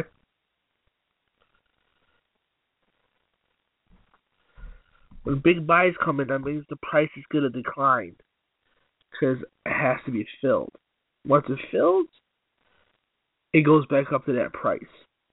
When big buys come in, that means the price is going to decline because it has to be filled. Once it's filled, it goes back up to that price.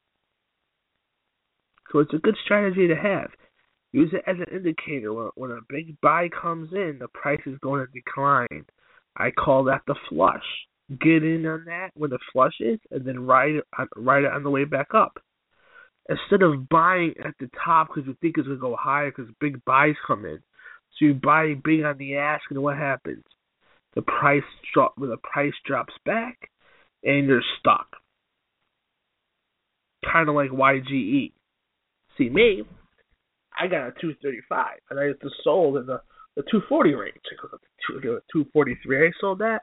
So it's a good strategy to have. Use it as an indicator. When a big buy comes in, the price is going to decline. I call that the flush. Get in on that when the flush is, and then ride it on the way back up. Instead of buying at the top because you think it's going to go higher because big buys come in. So you buy big on the ask, and what happens? The price drops back, and you're stuck. Kind of like YGE. See me, I got a 235, and I just sold in the 240 range. It goes up to 243. I sold that.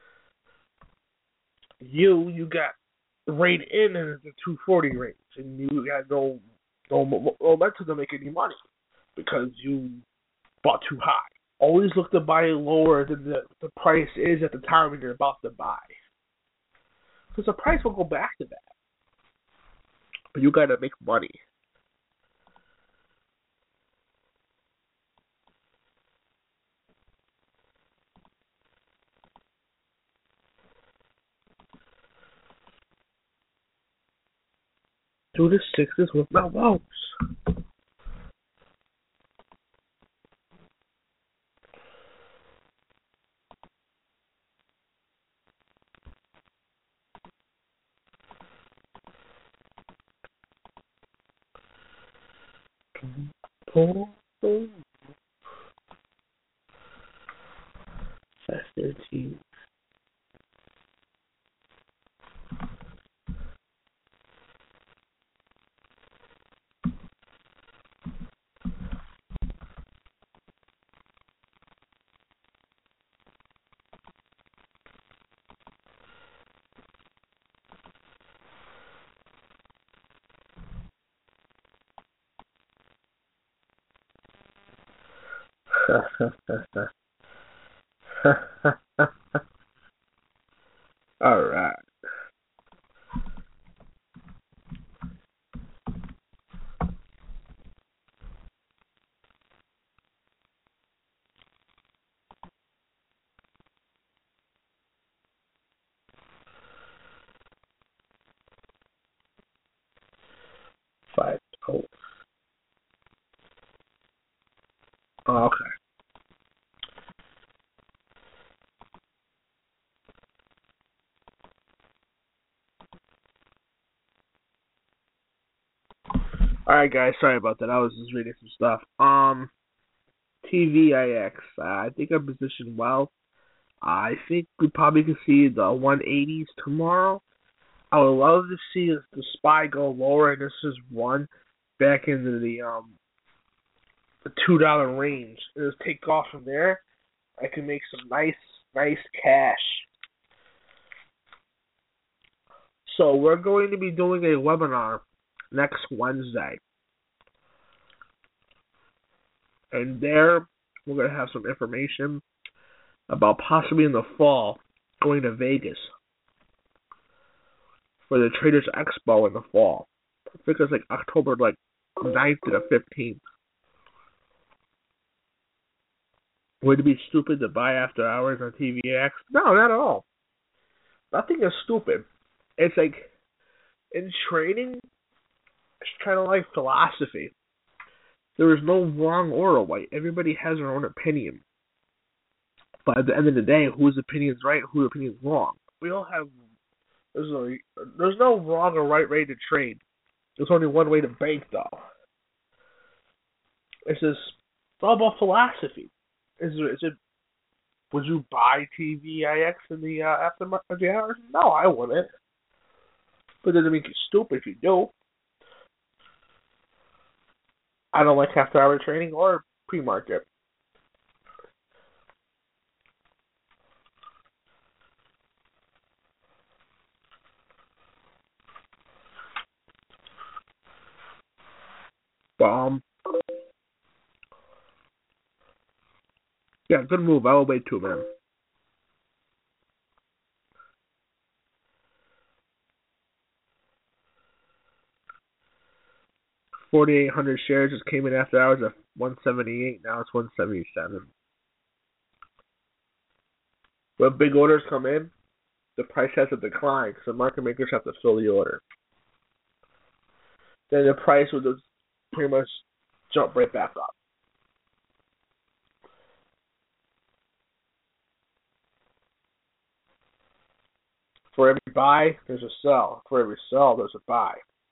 You got right in the 240 range, and you got no momentum to make any money because you bought too high. Always look to buy lower than the price is at the time when you're about to buy, because the price will go back to that. But you got to make money. Do the sixes with my votes. That's 13. All right. Five. Oh, okay. Alright guys, sorry about that. I was just reading some stuff. TVIX. I think I'm positioned well. I think we probably can see the 180s tomorrow. I would love to see the SPY go lower, and this is one back into the $2 range. And just take off from there. I can make some nice cash. So we're going to be doing a webinar next Wednesday. And there, we're going to have some information about possibly in the fall going to Vegas for the Traders Expo in the fall. I think it's like October 9th to the 15th. Would it be stupid to buy after hours on TVX? No, not at all. Nothing is stupid. It's like, in trading, it's kind of like philosophy. There is no wrong or right. Everybody has their own opinion. But at the end of the day, whose opinion is right, whose opinion is wrong. We all have. There's no wrong or right way to trade. There's only one way to bank, though. It's all about philosophy. Would you buy TVIX in the aftermath of the hours? No, I wouldn't. But it doesn't make you stupid if you do. I don't like after-hour trading or pre-market. But, yeah, good move. I will wait too, man. $4,800 shares just came in after hours at 178. Now it's 177. When big orders come in, the price has to decline because the market makers have to fill the order. Then the price will just pretty much jump right back up. For every buy, there's a sell. For every sell, there's a buy.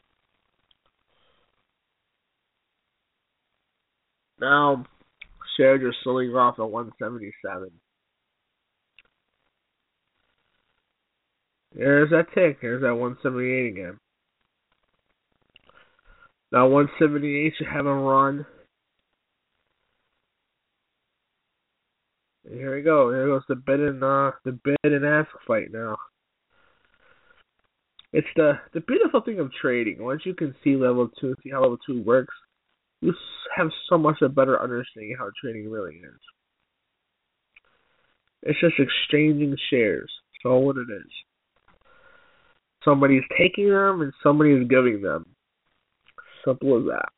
Now, shares are selling off at 177. There's that tick. There's that 178 again. Now 178 should have a run. And here we go. Here goes the bid and ask fight now. It's the beautiful thing of trading. Once you can see level 2, see how level 2 works, you have so much a better understanding of how trading really is. It's just exchanging shares. That's all what it is. Somebody's taking them and somebody's giving them. Simple as that.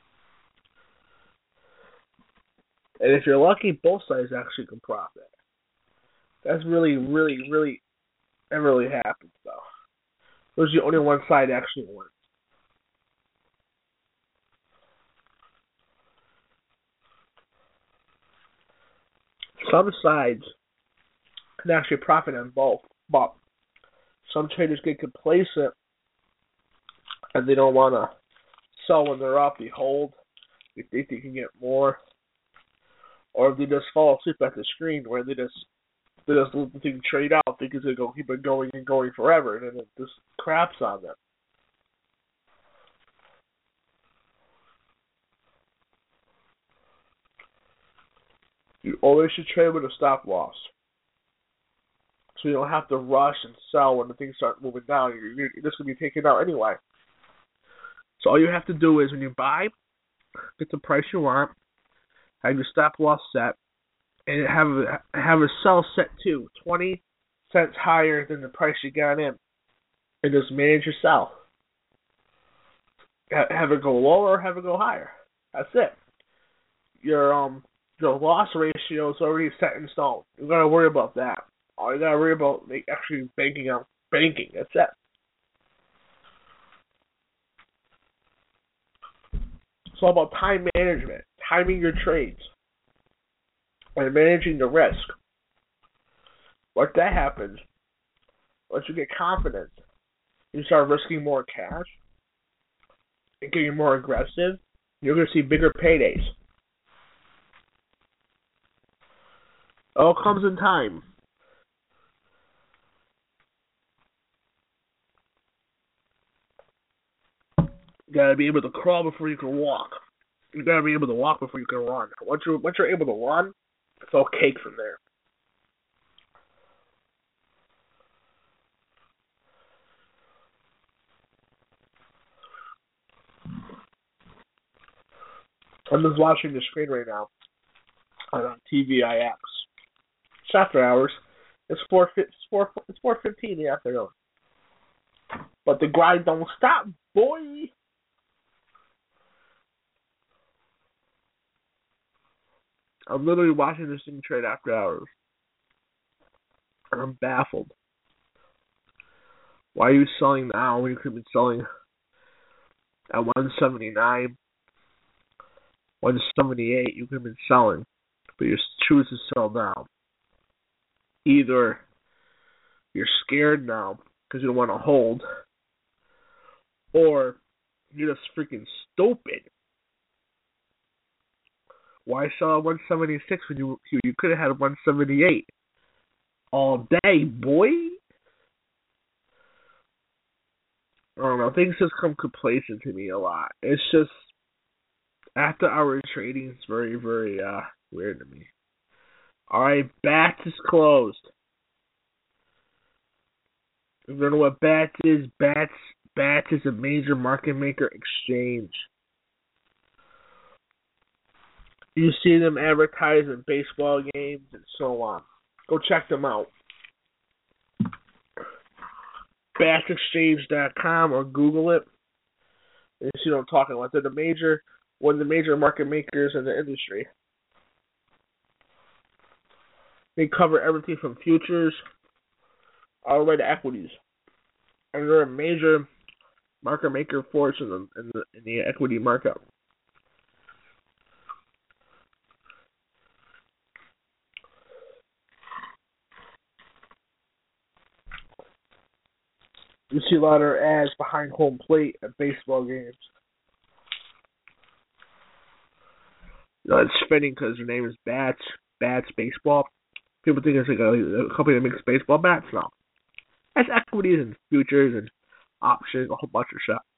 And if you're lucky, both sides actually can profit. That's really that really happens though. There's only one side actually wins. Some sides can actually profit on both, but some traders get complacent and they don't want to sell when they're up. They hold. They think they can get more, or they just fall asleep at the screen where they just let the thing trade out, thinking it's gonna keep it going and going forever, and then it just craps on them. You always should trade with a stop loss, so you don't have to rush and sell when the things start moving down. You're just gonna be taken out anyway. So all you have to do is when you buy, get the price you want, have your stop loss set, and have a sell set too, 20 cents higher than the price you got in, and just manage your sell. Have it go lower, have it go higher. That's it. Your loss ratio is already set in stone. You gotta worry about that. All you gotta worry about actually banking on banking. That's it. It's all about time management, timing your trades, and managing the risk. Once that happens, once you get confidence, you start risking more cash and getting more aggressive. You're going to see bigger paydays. It all comes in time. You gotta be able to crawl before you can walk. You gotta be able to walk before you can run. Once you're able to run, it's all cake from there. I'm just watching the screen right now on TVIX. It's after hours. It's 4:15 in the afternoon. But the grind don't stop, boy. I'm literally watching this thing trade after hours. And I'm baffled. Why are you selling now when you could be selling at 179, 178? You could have been selling, but you choose to sell now. Either you're scared now because you don't want to hold, or you're just freaking stupid. Why sell at 176 when you could have had 178 all day, boy? I don't know. Things just come complacent to me a lot. It's just After hour trading is very, very weird to me. Alright, Bats is closed. If you don't know what Bats is, Bats is a major market maker exchange. You see them advertising baseball games and so on. Go check them out. BatsExchange.com or Google it. And you see what I'm talking about. They're one of the major market makers in the industry. They cover everything from futures all the way to equities. And they're a major market maker force in the equity market. You see a lot of ads behind home plate at baseball games. It's fitting because their name is Bats Baseball. People think it's like a company that makes baseball bats. No. That's equities and futures and options, a whole bunch of shit.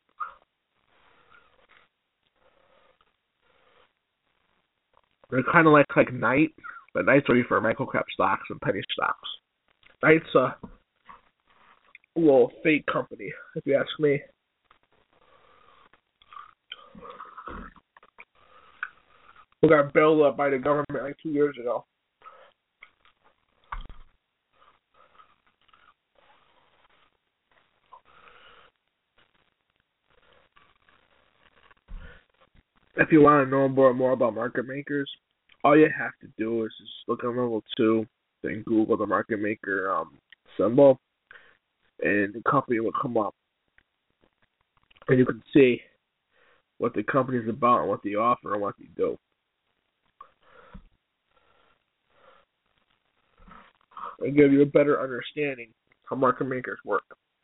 They're kind of like Knight, but Knight's only for microcap stocks and penny stocks. Knight's a little fake company, if you ask me. We got bailed up by the government like 2 years ago. If you want to know more about market makers, all you have to do is just look at level 2, then Google the market maker symbol, and the company will come up. And you can see what the company is about and what they offer and what they do. And give you a better understanding how market makers work.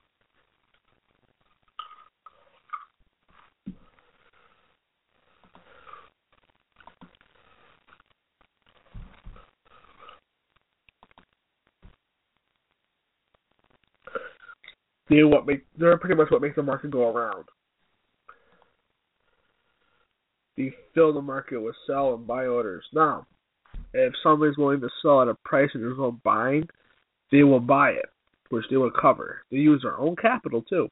They're pretty much what makes the market go around. They fill the market with sell and buy orders. Now, if somebody's willing to sell at a price and there's no buying, they will buy it, which they will cover. They use their own capital too.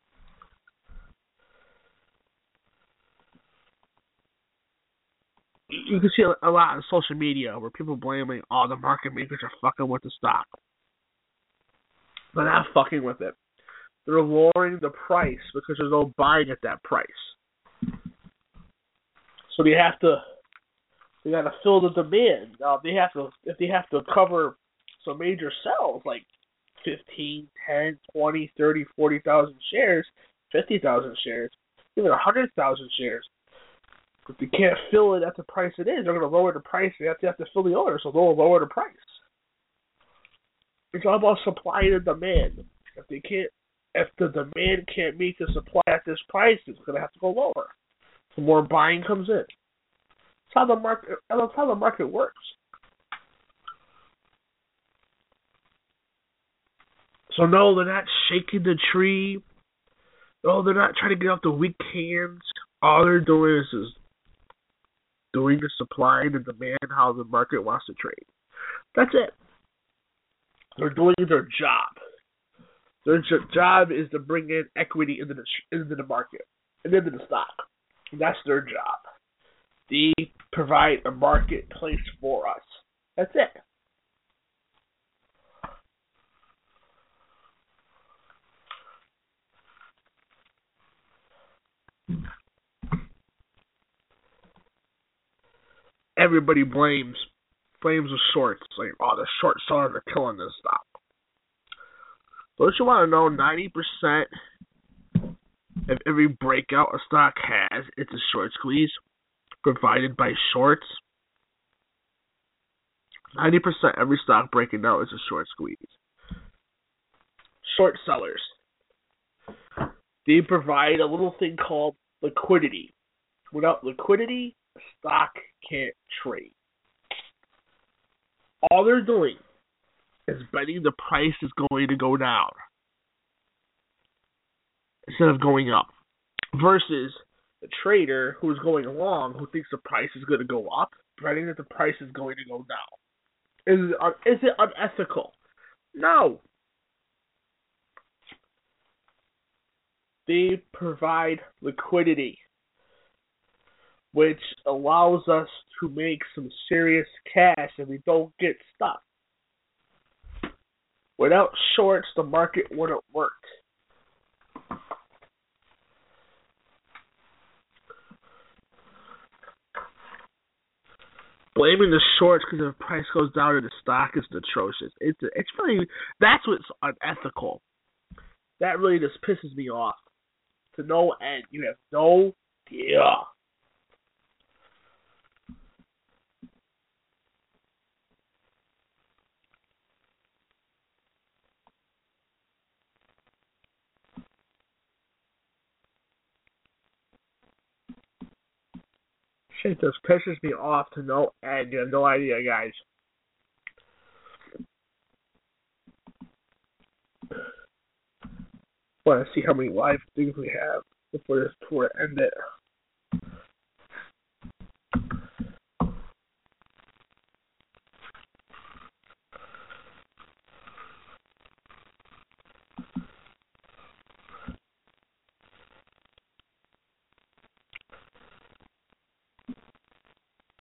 You can see a lot on social media where people blaming all the market makers are fucking with the stock. They're not fucking with it. They're lowering the price because there's no buying at that price. So they got to fill the demand. If they have to cover some major sales like 15, 10, 20, 30, 40,000 shares, 50,000 shares, even 100,000 shares. If they can't fill it at the price it is, they're going to lower the price. They have to fill the order, so they'll lower the price. It's all about supply and demand. If the demand can't meet the supply at this price, it's going to have to go lower. So more buying comes in. That's how the market works. So no, they're not shaking the tree. No, they're not trying to get off the weak hands. All they're doing is doing the supply and the demand, how the market wants to trade. That's it. They're doing their job. Their job is to bring in equity into the market and into the stock. And that's their job. They provide a marketplace for us. That's it. Everybody blames the shorts. Like, oh, the short sellers are killing this stock. Don't you want to know 90% of every breakout a stock has, it's a short squeeze provided by shorts? 90% every stock breaking out is a short squeeze. Short sellers. They provide a little thing called liquidity. Without liquidity, a stock can't trade. All they're doing is betting the price is going to go down instead of going up. Versus the trader who's going along, who thinks the price is going to go up, betting that the price is going to go down. Is it unethical? No. They provide liquidity, which allows us to make some serious cash and we don't get stuck. Without shorts, the market wouldn't work. Blaming the shorts because if the price goes down and the stock is atrocious. It's really, that's what's unethical. That really just pisses me off. To no end. You have no idea. Shit just pisses me off to no end. You have no idea, guys. Want to see how many live things we have before this tour ended.